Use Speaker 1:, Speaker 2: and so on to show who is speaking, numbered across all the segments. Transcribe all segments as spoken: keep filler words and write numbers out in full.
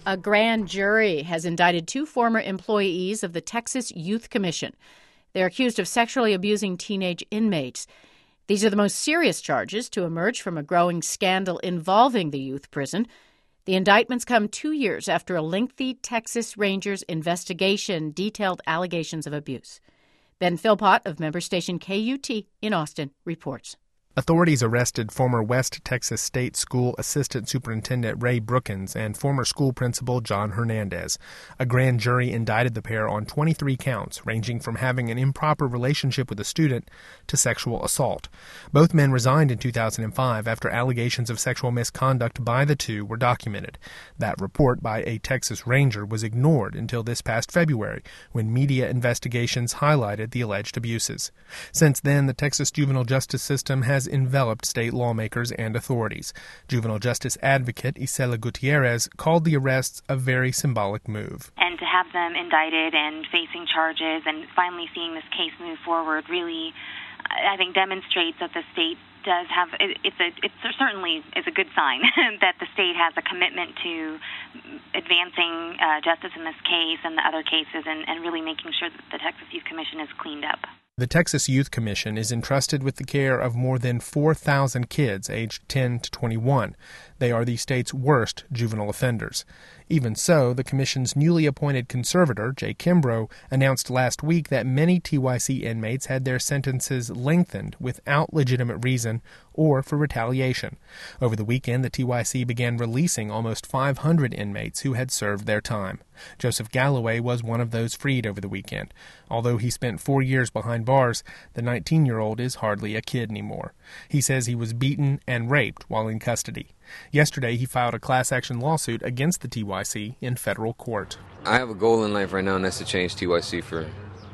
Speaker 1: A grand jury has indicted two former employees of the Texas Youth Commission. They're accused of sexually abusing teenage inmates. These are the most serious charges to emerge from a growing scandal involving the youth prison. The indictments come two years after a lengthy Texas Rangers investigation detailed allegations of abuse. Ben Philpott of member station K U T in Austin reports.
Speaker 2: Authorities arrested former West Texas State School Assistant Superintendent Ray Brookins and former school principal John Hernandez. A grand jury indicted the pair on twenty-three counts, ranging from having an improper relationship with a student to sexual assault. Both men resigned in two thousand five after allegations of sexual misconduct by the two were documented. That report by a Texas Ranger was ignored until this past February, when media investigations highlighted the alleged abuses. Since then, the Texas juvenile justice system has enveloped state lawmakers and authorities. Juvenile justice advocate Isela Gutierrez called the arrests a very symbolic move.
Speaker 3: And to have them indicted and facing charges and finally seeing this case move forward really, I think, demonstrates that the state does have, it, it's a, it certainly is a good sign that the state has a commitment to advancing uh, justice in this case and the other cases and, and really making sure that the Texas Youth Commission is cleaned up.
Speaker 2: The Texas Youth Commission is entrusted with the care of more than four thousand kids aged ten to twenty-one. They are the state's worst juvenile offenders. Even so, the commission's newly appointed conservator, Jay Kimbrough, announced last week that many T Y C inmates had their sentences lengthened without legitimate reason or for retaliation. Over the weekend, the T Y C began releasing almost five hundred inmates who had served their time. Joseph Galloway was one of those freed over the weekend. Although he spent four years behind bars, the nineteen-year-old is hardly a kid anymore. He says he was beaten and raped while in custody. Yesterday, he filed a class-action lawsuit against the T Y C in federal court.
Speaker 4: I have a goal in life right now, and that's to change T Y C for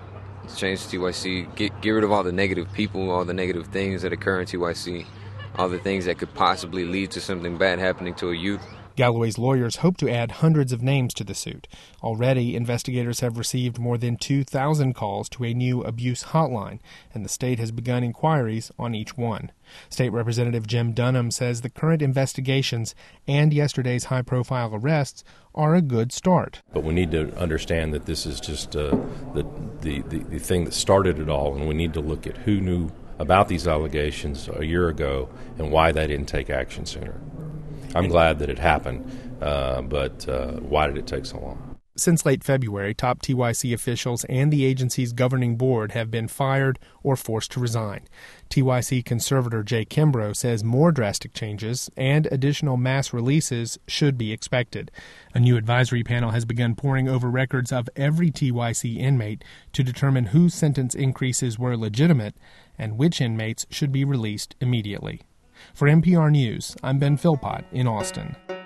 Speaker 4: to change T Y C, get get rid of all the negative people, all the negative things that occur in T Y C, all the things that could possibly lead to something bad happening to a youth.
Speaker 2: Galloway's lawyers hope to add hundreds of names to the suit. Already, investigators have received more than two thousand calls to a new abuse hotline, and the state has begun inquiries on each one. State Representative Jim Dunham says the current investigations and yesterday's high-profile arrests are a good start.
Speaker 5: But we need to understand that this is just uh, the, the, the, the thing that started it all, and we need to look at who knew about these allegations a year ago and why they didn't take action sooner. I'm glad that it happened, uh, but uh, why did it take so long?
Speaker 2: Since late February, top T Y C officials and the agency's governing board have been fired or forced to resign. T Y C conservator Jay Kimbrough says more drastic changes and additional mass releases should be expected. A new advisory panel has begun poring over records of every T Y C inmate to determine whose sentence increases were legitimate and which inmates should be released immediately. For N P R News, I'm Ben Philpott in Austin.